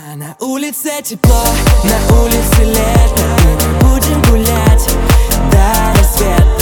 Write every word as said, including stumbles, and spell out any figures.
А на улице тепло, на улице лето, и мы будем гулять до рассвета.